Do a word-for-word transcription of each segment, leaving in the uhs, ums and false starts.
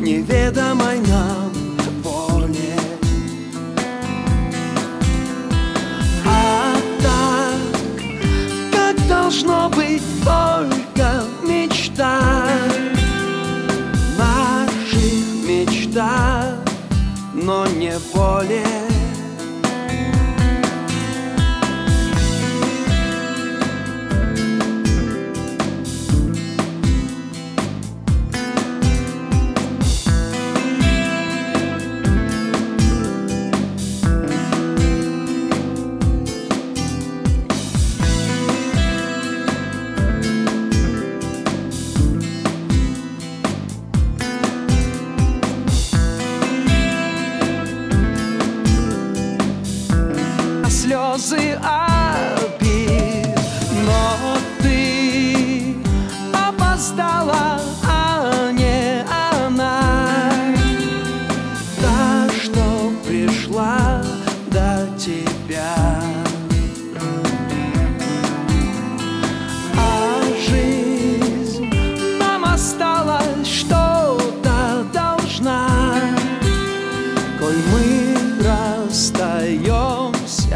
неведомой нам воле. А так, как должно быть только в мечтах, наших мечтах, но не более. Слезы обид, но ты опоздала, а не она, та, что пришла до тебя. А жизнь нам осталась, что-то должна, коль мы расстаемся.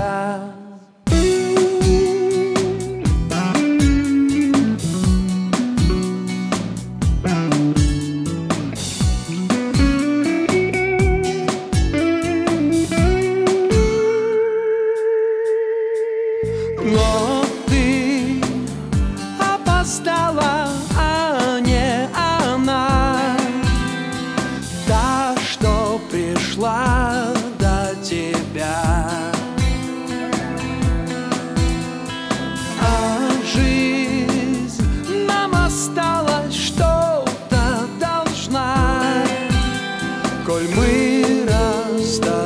Но ты опоздала, а не она, та, что пришла до тебя. А жизнь нам осталась, что-то должна, коль мы расстались.